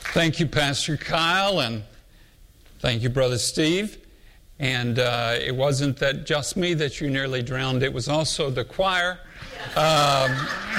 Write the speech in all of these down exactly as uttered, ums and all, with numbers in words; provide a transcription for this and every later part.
Thank you, Pastor Kyle, and thank you, Brother Steve. And uh, it wasn't that just me that you nearly drowned. It was also the choir. Um,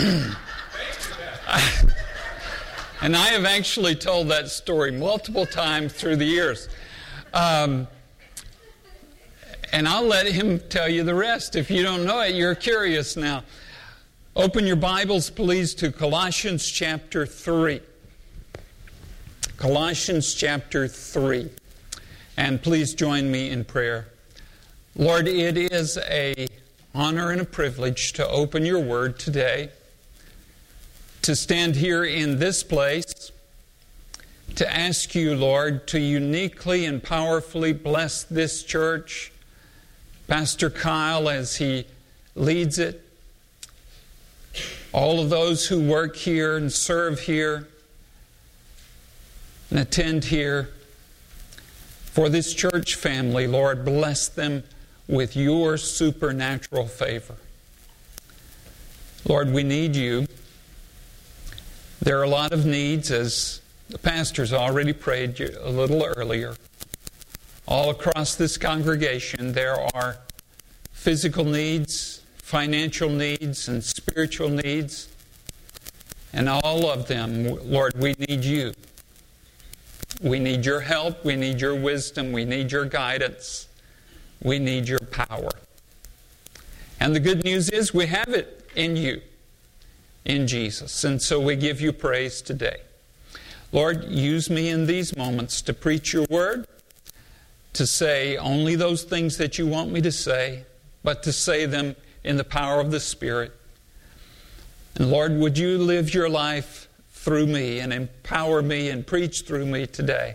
and I have actually told that story multiple times through the years. Um, and I'll let him tell you the rest. If you don't know it, you're curious now. Open your Bibles, please, to Colossians chapter three. Colossians chapter three. And please join me in prayer. Lord, it is an honor and a privilege to open your word today, to stand here in this place, to ask you, Lord, to uniquely and powerfully bless this church, Pastor Kyle as he leads it, all of those who work here and serve here and attend here. For this church family, Lord, bless them with your supernatural favor. Lord, we need you. There are a lot of needs, as the pastors already prayed a little earlier. All across this congregation, there are physical needs, financial needs, and spiritual needs. And all of them, Lord, we need you. We need your help. We need your wisdom. We need your guidance. We need your power. And the good news is we have it in you, in Jesus. And so we give you praise today. Lord, use me in these moments to preach your word, to say only those things that you want me to say, but to say them in the power of the Spirit. And Lord, would you live your life through me and empower me and preach through me today.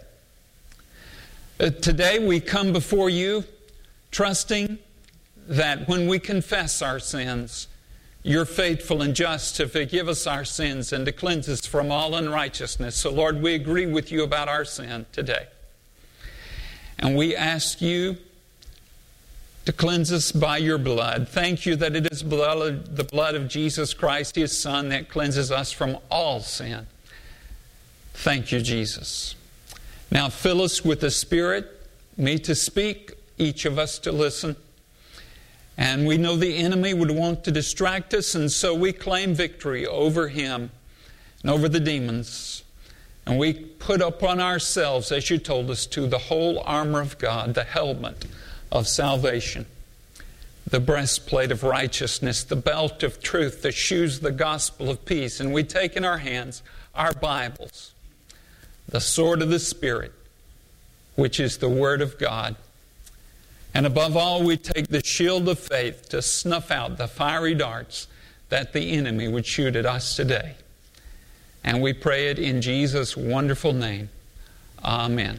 Uh, today we come before you trusting that when we confess our sins, you're faithful and just to forgive us our sins and to cleanse us from all unrighteousness. So Lord, we agree with you about our sin today. And we ask you to cleanse us by your blood. Thank you that it is blood, the blood of Jesus Christ, His Son, that cleanses us from all sin. Thank you, Jesus. Now fill us with the Spirit, me to speak, each of us to listen. And we know the enemy would want to distract us, and so we claim victory over him and over the demons. And we put upon ourselves, as you told us to, the whole armor of God, the helmet of salvation, the breastplate of righteousness, the belt of truth, the shoes of the gospel of peace. And we take in our hands our Bibles, the sword of the Spirit, which is the Word of God. And above all, we take the shield of faith to snuff out the fiery darts that the enemy would shoot at us today. And we pray it in Jesus' wonderful name. Amen.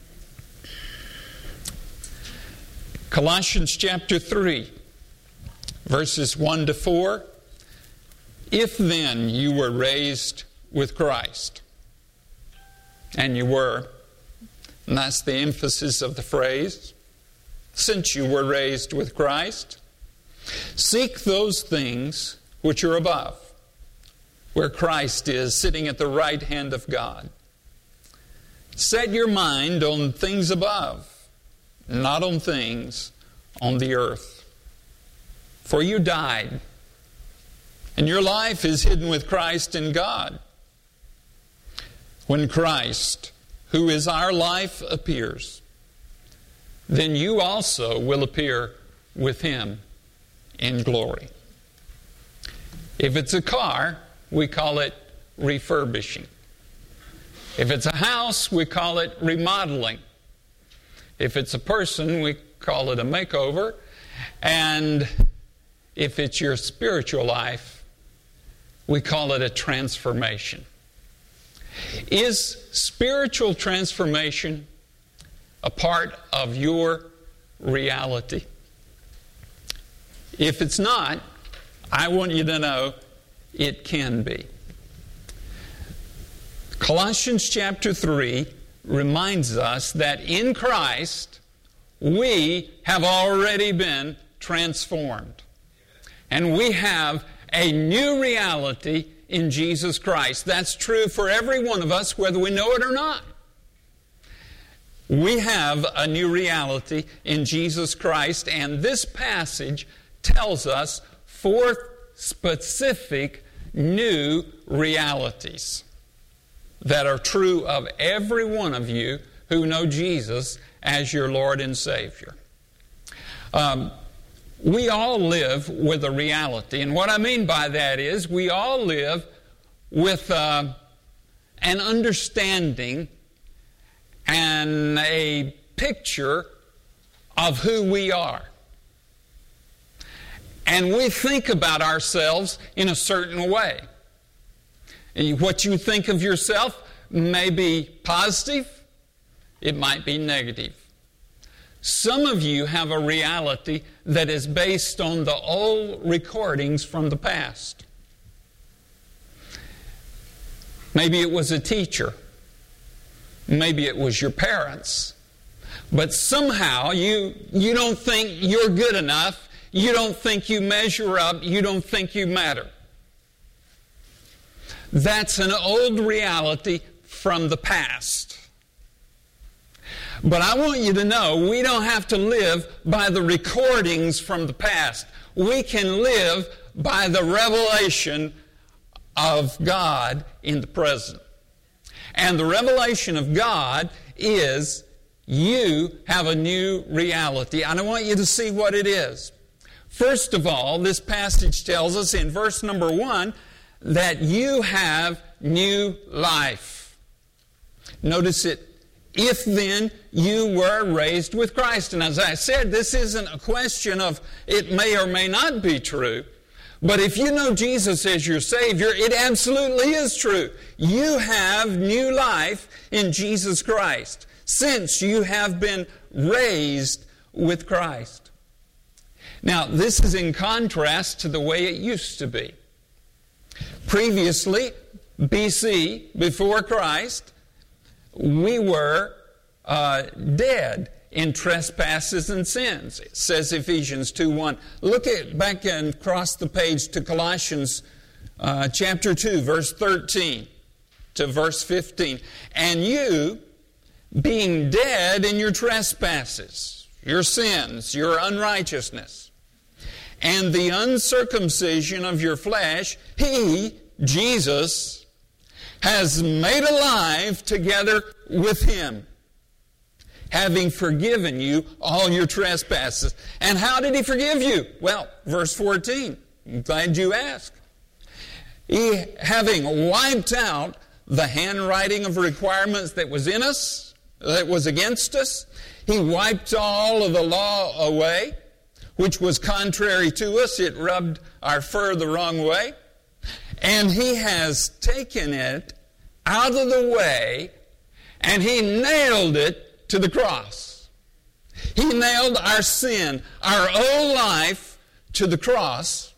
Colossians chapter three, verses one to four. If then you were raised with Christ, and you were, and that's the emphasis of the phrase, since you were raised with Christ, seek those things which are above, where Christ is sitting at the right hand of God. Set your mind on things above, not on things on the earth. For you died, and your life is hidden with Christ in God. When Christ, who is our life, appears, then you also will appear with Him in glory. If it's a car, we call it refurbishing. If it's a house, we call it remodeling. If it's a person, we call it a makeover. And if it's your spiritual life, we call it a transformation. Is spiritual transformation a part of your reality? If it's not, I want you to know it can be. Colossians chapter three reminds us that in Christ we have already been transformed. And we have a new reality in Jesus Christ. That's true for every one of us, whether we know it or not. We have a new reality in Jesus Christ, and this passage tells us four specific new realities that are true of every one of you who know Jesus as your Lord and Savior. Um, we all live with a reality, and what I mean by that is we all live with uh, an understanding and a picture of who we are. And we think about ourselves in a certain way. And what you think of yourself may be positive, it might be negative. Some of you have a reality that is based on the old recordings from the past. Maybe it was a teacher. Maybe it was your parents. But somehow you, you don't think you're good enough. You don't think you measure up. You don't think you matter. That's an old reality from the past. But I want you to know we don't have to live by the recordings from the past. We can live by the revelation of God in the present. And the revelation of God is you have a new reality. And I want you to see what it is. First of all, this passage tells us in verse number one that you have new life. Notice it. If then you were raised with Christ. And as I said, this isn't a question of it may or may not be true. But if you know Jesus as your Savior, it absolutely is true. You have new life in Jesus Christ, since you have been raised with Christ. Now, this is in contrast to the way it used to be. Previously, B C, before Christ, we were uh, dead in trespasses and sins. It says Ephesians two one. Look at back and across the page to Colossians uh, chapter two, verse thirteen to verse fifteen. And you, being dead in your trespasses, your sins, your unrighteousness, and the uncircumcision of your flesh, He, Jesus, has made alive together with Him, having forgiven you all your trespasses. And how did He forgive you? Well, verse fourteen. I'm glad you asked. He, having wiped out the handwriting of requirements that was in us, that was against us, He wiped all of the law away, which was contrary to us. It rubbed our fur the wrong way. And He has taken it out of the way, and He nailed it to the cross. He nailed our sin, our old life, to the cross.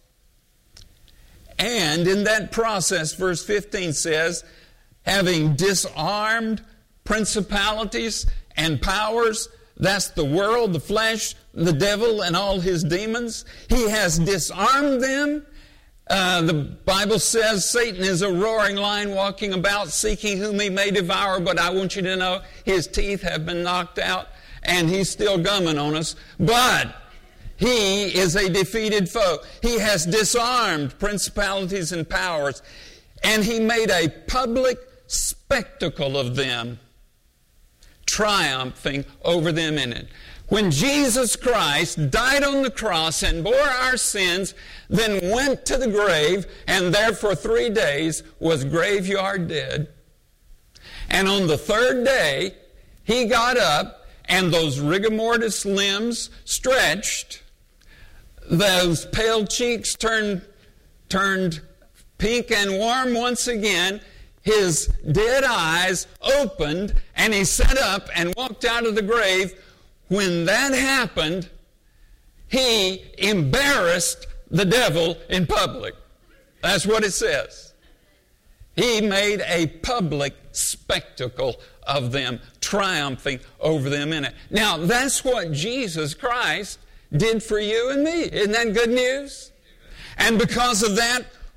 And in that process, verse fifteen says, having disarmed principalities and powers, that's the world, the flesh, the devil, and all his demons. He has disarmed them. Uh, the Bible says Satan is a roaring lion walking about, seeking whom he may devour. But I want you to know his teeth have been knocked out, and he's still gumming on us. But he is a defeated foe. He has disarmed principalities and powers, and He made a public spectacle of them, triumphing over them in it. When Jesus Christ died on the cross and bore our sins, then went to the grave, and there for three days was graveyard dead. And on the third day, He got up, and those rigor mortis limbs stretched, those pale cheeks turned, turned pink and warm once again, His dead eyes opened, and He sat up and walked out of the grave. When that happened, He embarrassed the devil in public. That's what it says. He made a public spectacle of them, triumphing over them in it. Now, that's what Jesus Christ did for you and me. Isn't that good news? And because of that,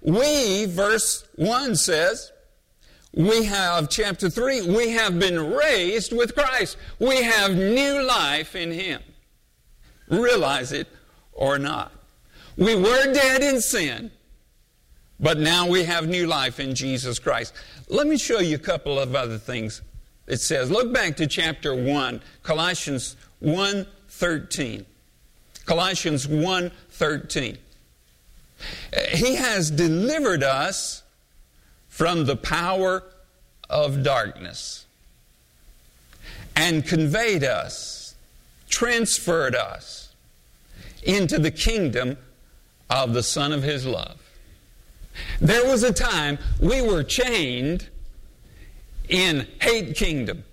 we, verse one says, we have, chapter three, we have been raised with Christ. We have new life in Him. Realize it or not. We were dead in sin, but now we have new life in Jesus Christ. Let me show you a couple of other things it says. Look back to chapter one, Colossians one thirteen. Colossians one thirteen. He has delivered us from the power of darkness and conveyed us, transferred us into the kingdom of the Son of His love. There was a time we were chained in hate kingdom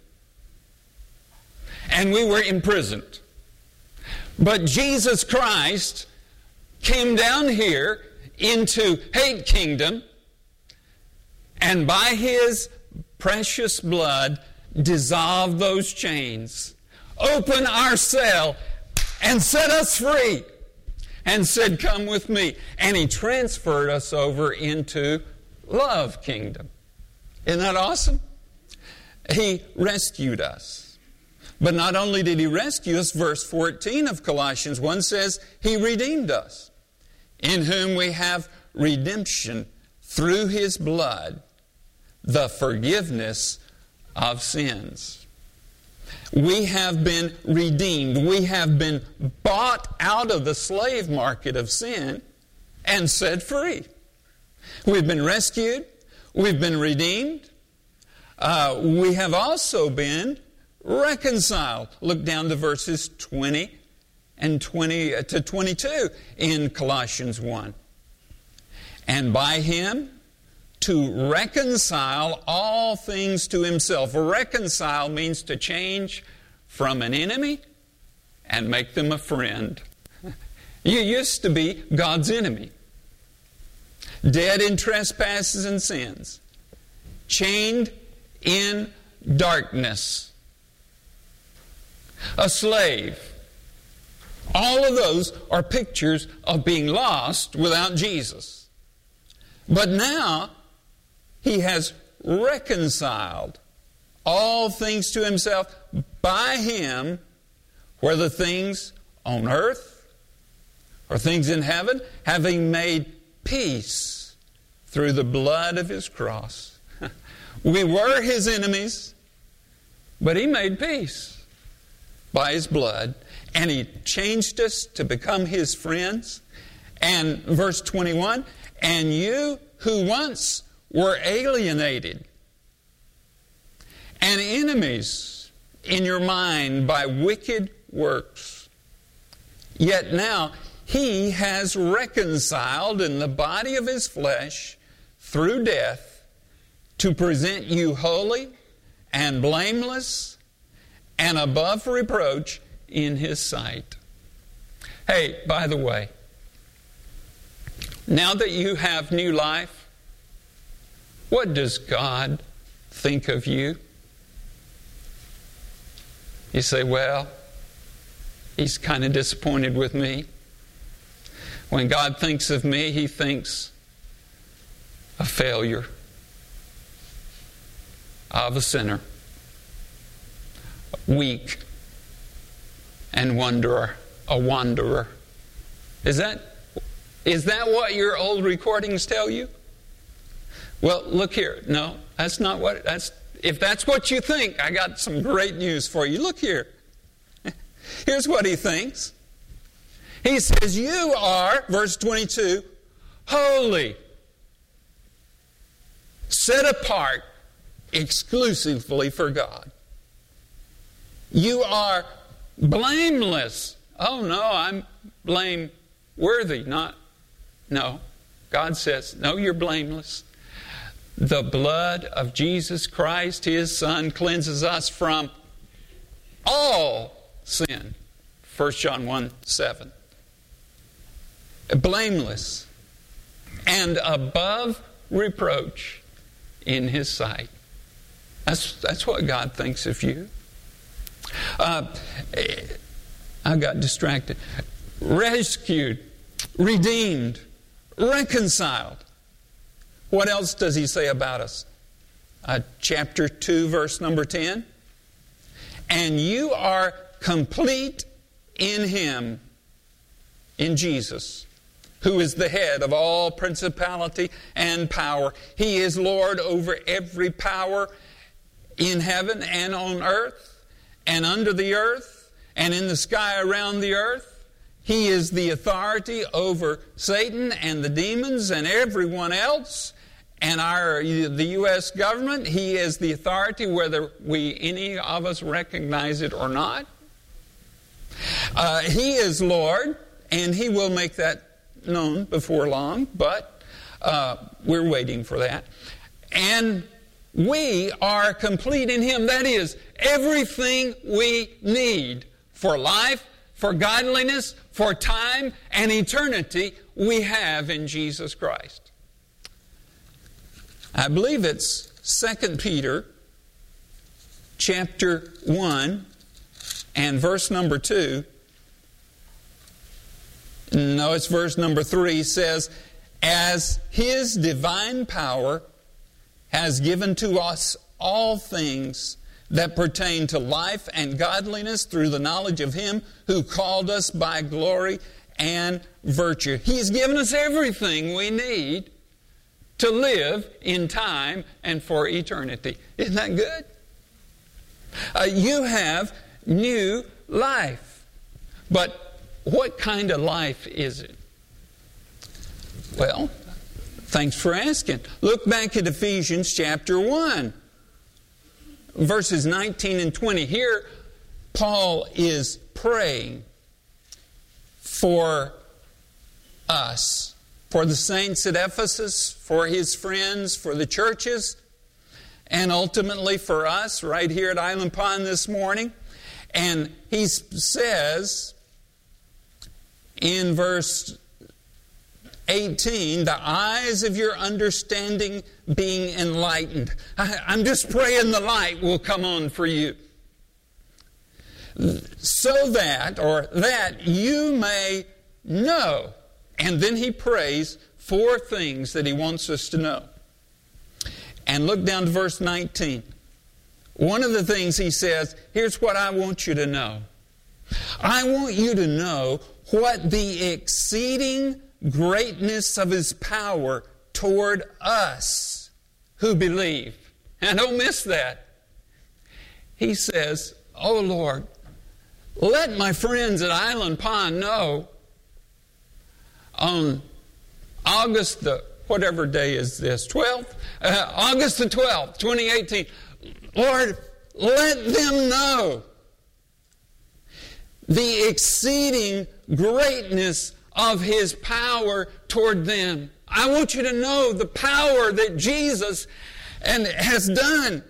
and we were imprisoned. But Jesus Christ came down here into hate kingdom and by His precious blood dissolved those chains, opened our cell and set us free and said, come with me. And He transferred us over into love kingdom. Isn't that awesome? He rescued us. But not only did He rescue us, verse fourteen of Colossians one says, He redeemed us, in whom we have redemption through His blood, the forgiveness of sins. We have been redeemed. We have been bought out of the slave market of sin and set free. We've been rescued. We've been redeemed. Uh, we have also been reconciled. Look down to verses twenty and twenty to twenty-two in Colossians one. And by Him to reconcile all things to Himself. Reconcile means to change from an enemy and make them a friend. You used to be God's enemy, dead in trespasses and sins, chained in darkness, a slave. All of those are pictures of being lost without Jesus. But now He has reconciled all things to Himself by Him, whether things on earth or things in heaven, having made peace through the blood of His cross. We were His enemies, but He made peace by His blood, and He changed us to become His friends. And verse twenty-one, and you who once were alienated and enemies in your mind by wicked works, yet now He has reconciled in the body of His flesh through death to present you holy and blameless and above reproach in His sight. Hey, by the way, now that you have new life, what does God think of you? You say, well, He's kind of disappointed with me. When God thinks of me, He thinks a failure, of a sinner, weak and wanderer, a wanderer. Is that, is that what your old recordings tell you? Well, look here. No, that's not what, that's, if that's what you think, I got some great news for you. Look here. Here's what He thinks. He says, you are, verse twenty-two, holy, set apart exclusively for God. You are blameless. Oh no, I'm blameworthy. Not, no. God says, no, you're blameless. The blood of Jesus Christ, His Son, cleanses us from all sin. First John one seven. Blameless and above reproach in His sight. That's, that's what God thinks of you. Uh, I got distracted. Rescued, redeemed, reconciled. What else does he say about us? Uh, chapter two, verse number ten. And you are complete in Him, in Jesus, who is the head of all principality and power. He is Lord over every power in heaven and on earth and under the earth and in the sky around the earth. He is the authority over Satan and the demons and everyone else. And our the U S government, He is the authority whether we any of us recognize it or not. Uh, he is Lord, and He will make that known before long, but uh, we're waiting for that. And we are complete in Him. That is, everything we need for life, for godliness, for time, and eternity, we have in Jesus Christ. I believe it's Second Peter chapter one and verse number two. No, it's verse number three, says, as His divine power has given to us all things that pertain to life and godliness through the knowledge of Him who called us by glory and virtue. He's given us everything we need to live in time and for eternity. Isn't that good? Uh, you have new life. But what kind of life is it? Well, thanks for asking. Look back at Ephesians chapter one, verses nineteen and twenty. Here, Paul is praying for us, for the saints at Ephesus, for his friends, for the churches, and ultimately for us right here at Island Pond this morning. And he says in verse eighteen, the eyes of your understanding being enlightened. I, I'm just praying the light will come on for you. So that, or that you may know. And then he prays four things that he wants us to know. And look down to verse nineteen. One of the things he says, here's what I want you to know. I want you to know what the exceeding greatness of His power toward us who believe. And don't miss that. He says, oh Lord, let my friends at Island Pond know on August the, whatever day is this, twelfth? Uh, August the twelfth, twenty eighteen. Lord, let them know the exceeding greatness of His power toward them. I want you to know the power that Jesus and has done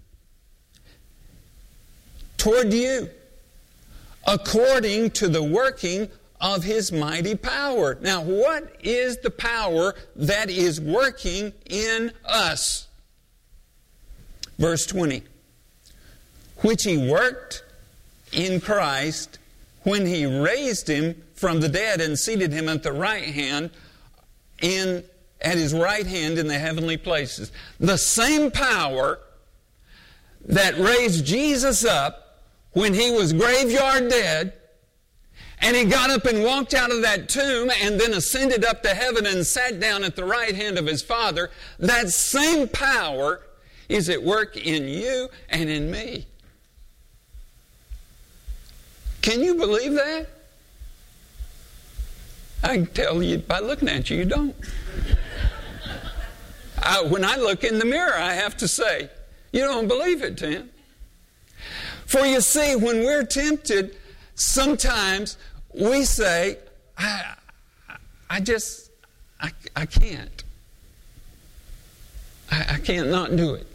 toward you according to the working of His mighty power. Now, what is the power that is working in us? Verse twenty. Which He worked in Christ when He raised Him from the dead and seated Him at the right hand in at His right hand in the heavenly places. The same power that raised Jesus up when He was graveyard dead, and He got up and walked out of that tomb and then ascended up to heaven and sat down at the right hand of His Father, that same power is at work in you and in me. Can you believe that? I can tell you by looking at you, you don't. I, when I look in the mirror, I have to say, you don't believe it, Tim. For you see, when we're tempted, sometimes we say, I, I just, I, I can't. I, I can't not do it.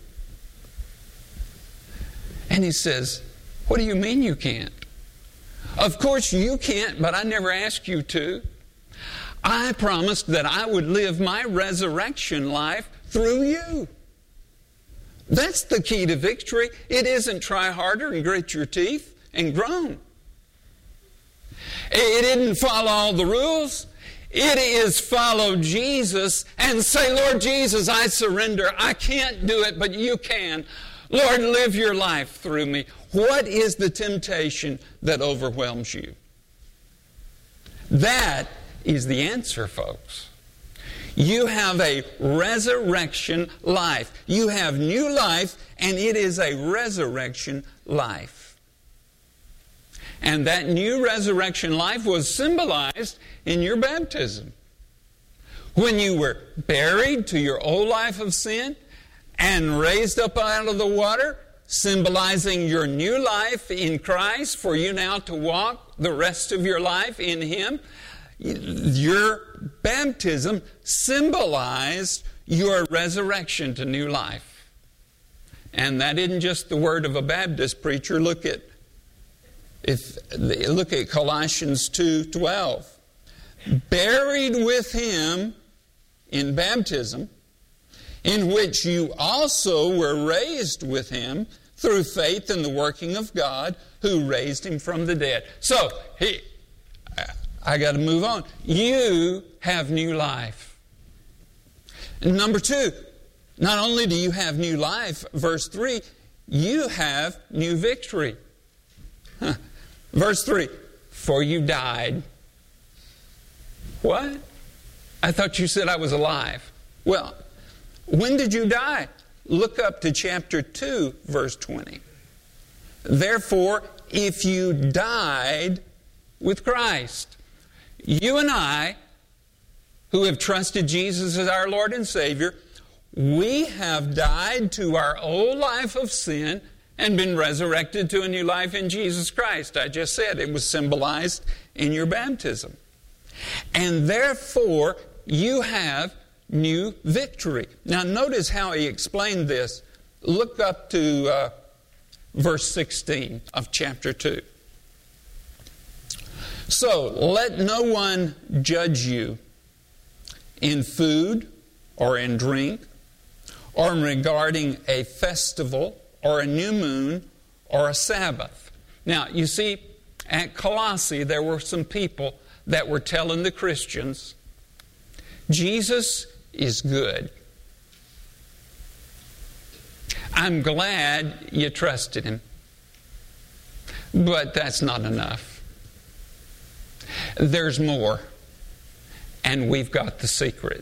And He says, what do you mean you can't? Of course you can't, but I never asked you to. I promised that I would live my resurrection life through you. That's the key to victory. It isn't try harder and grit your teeth and groan. It didn't follow all the rules. It is follow Jesus and say, Lord Jesus, I surrender. I can't do it, but you can. Lord, live your life through me. What is the temptation that overwhelms you? That is the answer, folks. You have a resurrection life. You have new life, and it is a resurrection life. And that new resurrection life was symbolized in your baptism. When you were buried to your old life of sin and raised up out of the water, symbolizing your new life in Christ, for you now to walk the rest of your life in Him. Your baptism symbolized your resurrection to new life. And that isn't just the word of a Baptist preacher. Look at if look at Colossians two twelve. Buried with Him in baptism, in which you also were raised with Him through faith in the working of God who raised Him from the dead. So, he, I got to move on. You have new life. And number two, not only do you have new life, verse three, you have new victory. Huh. Verse three, for you died. What? I thought you said I was alive. Well, when did you die? Look up to chapter two, verse twenty. Therefore, if you died with Christ, you and I, who have trusted Jesus as our Lord and Savior, we have died to our old life of sin and been resurrected to a new life in Jesus Christ. I just said it was symbolized in your baptism. And therefore, you have new victory. Now notice how he explained this. Look up to uh, verse sixteen of chapter two. So, let no one judge you in food or in drink or regarding a festival or a new moon or a Sabbath. Now, you see, at Colossae there were some people that were telling the Christians, Jesus is good. I'm glad you trusted Him. But that's not enough. There's more. And we've got the secret.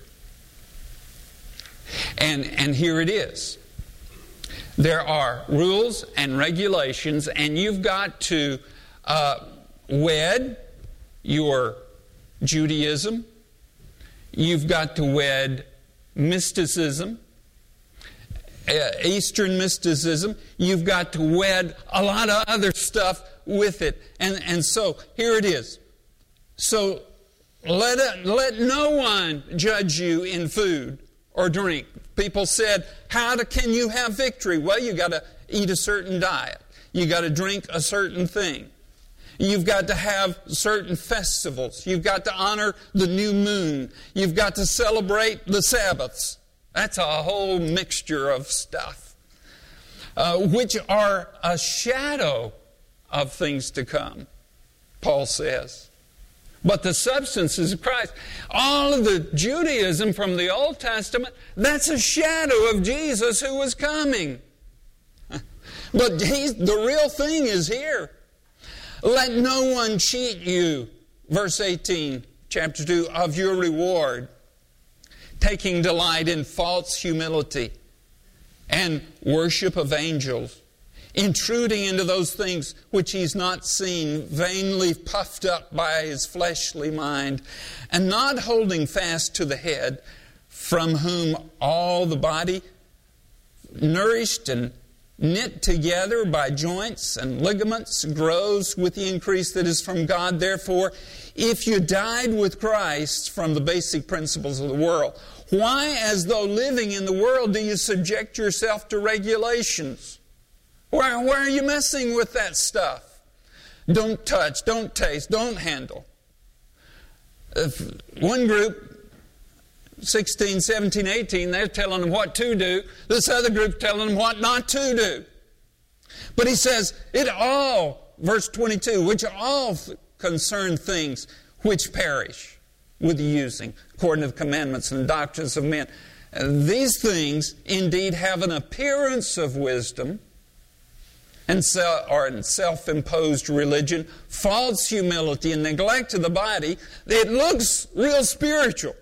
And, and here it is. There are rules and regulations, and you've got to uh, wed your Judaism. You've got to wed mysticism, uh, Eastern mysticism. You've got to wed a lot of other stuff with it. And, and so, here it is. So, let, it, let no one judge you in food or drink. People said, how do, can you have victory? Well, you've got to eat a certain diet. You've got to drink a certain thing. You've got to have certain festivals. You've got to honor the new moon. You've got to celebrate the Sabbaths. That's a whole mixture of stuff, uh, which are a shadow of things to come, Paul says. But the substance is Christ. All of the Judaism from the Old Testament, that's a shadow of Jesus who was coming. But he's, the real thing is here. Let no one cheat you, verse eighteen, chapter two, of your reward, taking delight in false humility and worship of angels, intruding into those things which he's not seen, vainly puffed up by his fleshly mind, and not holding fast to the head, from whom all the body, nourished and knit together by joints and ligaments, grows with the increase that is from God. Therefore, if you died with Christ from the basic principles of the world, why, as though living in the world, do you subject yourself to regulations? Why, why are you messing with that stuff? Don't touch, don't taste, don't handle. If one group, sixteen, seventeen, eighteen, they're telling them what to do. This other group telling them what not to do. But he says, it all, verse twenty-two, which all concern things which perish. with the using, according to the commandments and the doctrines of men. These things indeed have an appearance of wisdom and or self-imposed religion, false humility, and neglect of the body. It looks real spiritual.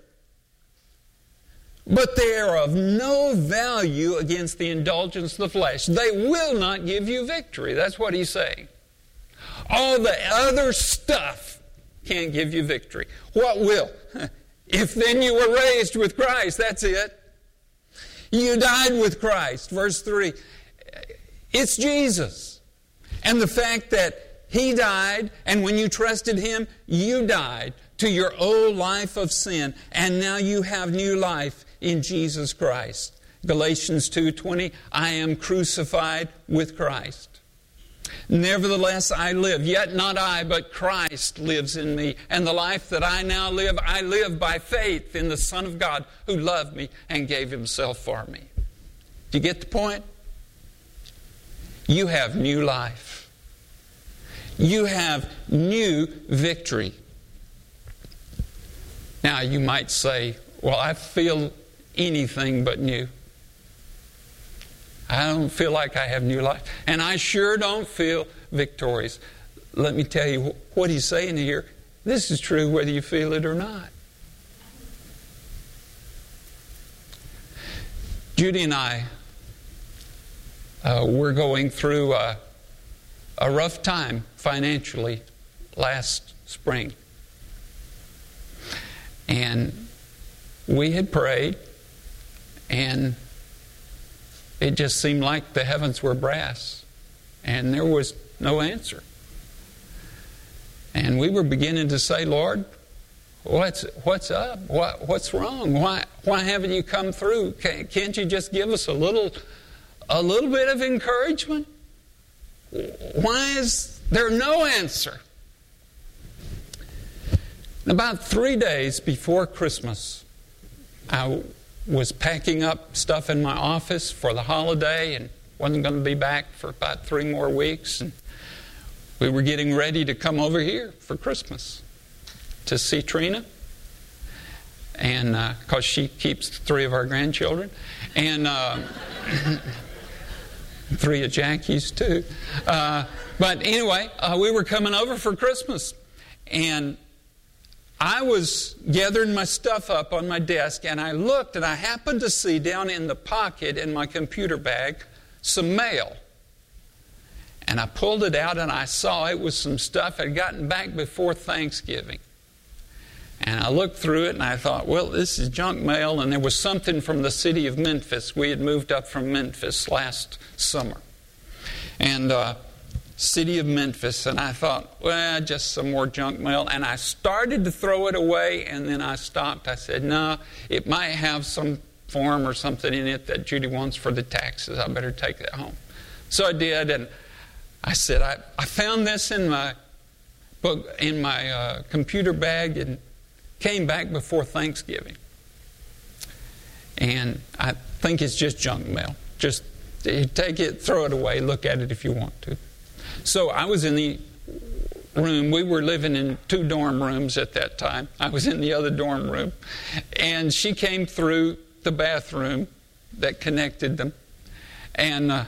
But they are of no value against the indulgence of the flesh. They will not give you victory. That's what he's saying. All the other stuff can't give you victory. What will? If then you were raised with Christ, that's it. You died with Christ. Verse three. It's Jesus. And the fact that He died, and when you trusted Him, you died to your old life of sin, and now you have new life in Jesus Christ. Galatians two twenty, I am crucified with Christ. Nevertheless I live, yet not I, but Christ lives in me. And the life that I now live, I live by faith in the Son of God who loved me and gave Himself for me. Do you get the point? You have new life. You have new victory. Now you might say, well, I feel anything but new. I don't feel like I have new life. And I sure don't feel victorious. Let me tell you what he's saying here. This is true whether you feel it or not. Judy and I uh, were going through a, a rough time financially last spring. And we had prayed, and it just seemed like the heavens were brass, and there was no answer. And we were beginning to say, Lord, what's what's up? What, what's wrong? Why why haven't you come through? Can't, can't you just give us a little a little bit of encouragement? Why is there no answer? About three days before Christmas, I was packing up stuff in my office for the holiday and wasn't going to be back for about three more weeks. And we were getting ready to come over here for Christmas to see Trina, and because uh, she keeps three of our grandchildren, and uh, three of Jackie's too. Uh, but anyway, uh, we were coming over for Christmas, and I was gathering my stuff up on my desk, and I looked, and I happened to see down in the pocket in my computer bag some mail. And I pulled it out, and I saw it was some stuff I'd gotten back before Thanksgiving. And I looked through it, and I thought, well, this is junk mail, and there was something from the city of Memphis. We had moved up from Memphis last summer. And uh, city of Memphis, and I thought, well, just some more junk mail. And I started to throw it away, and then I stopped. I said, no, it might have some form or something in it that Judy wants for the taxes. I better take that home. So I did, and I said, I, I found this in my book, in my uh, computer bag, and came back before Thanksgiving. And I think it's just junk mail. Just take it, throw it away, look at it if you want to. So I was in the room. We were living in two dorm rooms at that time. I was in the other dorm room. And she came through the bathroom that connected them. And uh,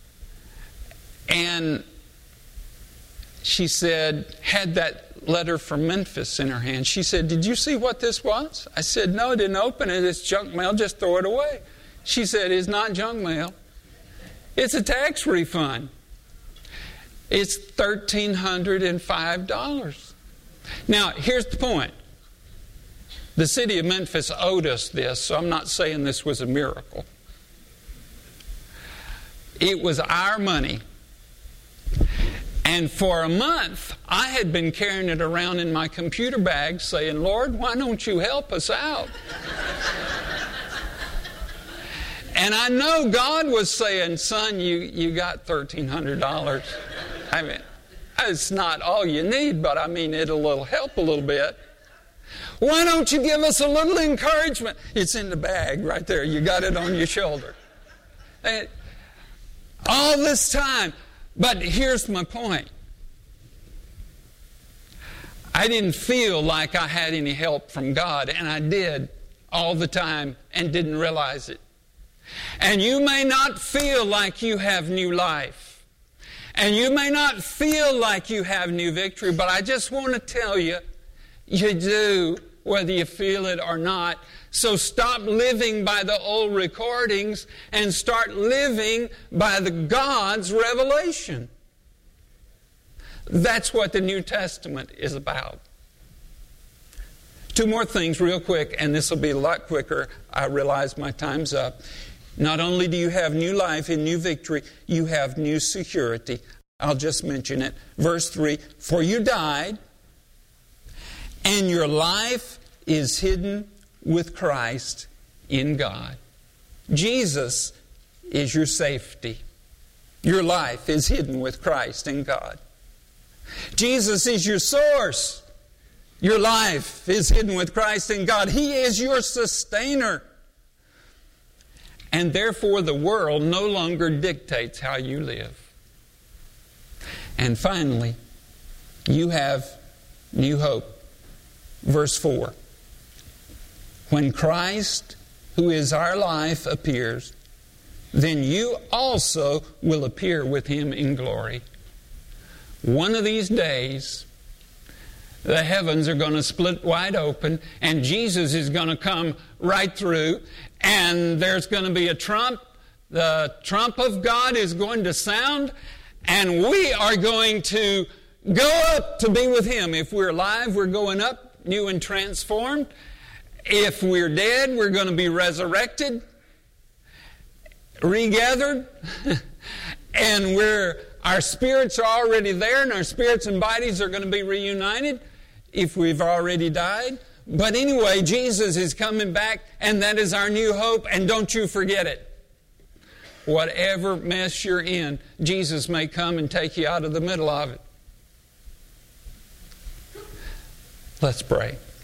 and she said, had that letter from Memphis in her hand. She said, did you see what this was? I said, no, I didn't open it. It's junk mail. Just throw it away. She said, it's not junk mail. It's a tax refund. It's one thousand three hundred five dollars. Now, here's the point. The city of Memphis owed us this, so I'm not saying this was a miracle. It was our money. And for a month, I had been carrying it around in my computer bag saying, Lord, why don't you help us out? And I know God was saying, son, you, you got one thousand three hundred dollars. I mean, it's not all you need, but I mean, it'll help a little bit. Why don't you give us a little encouragement? It's in the bag right there. You got it on your shoulder. And all this time. But here's my point. I didn't feel like I had any help from God, and I did all the time and didn't realize it. And you may not feel like you have new life. And you may not feel like you have new victory, but I just want to tell you, you do, whether you feel it or not. So stop living by the old recordings and start living by the God's revelation. That's what the New Testament is about. Two more things real quick, and this will be a lot quicker. I realize my time's up. Not only do you have new life and new victory, you have new security. I'll just mention it. Verse three, for you died, and your life is hidden with Christ in God. Jesus is your safety. Your life is hidden with Christ in God. Jesus is your source. Your life is hidden with Christ in God. He is your sustainer. And therefore the world no longer dictates how you live. And finally, you have new hope. Verse four. When Christ, who is our life, appears, then you also will appear with Him in glory. One of these days, the heavens are going to split wide open, and Jesus is going to come right through, and there's going to be a trump. The trump of God is going to sound, and we are going to go up to be with Him. If we're alive, we're going up, new and transformed. If we're dead, we're going to be resurrected, regathered, and we're our spirits are already there, and our spirits and bodies are going to be reunited if we've already died. But anyway, Jesus is coming back, and that is our new hope, and don't you forget it. Whatever mess you're in, Jesus may come and take you out of the middle of it. Let's pray.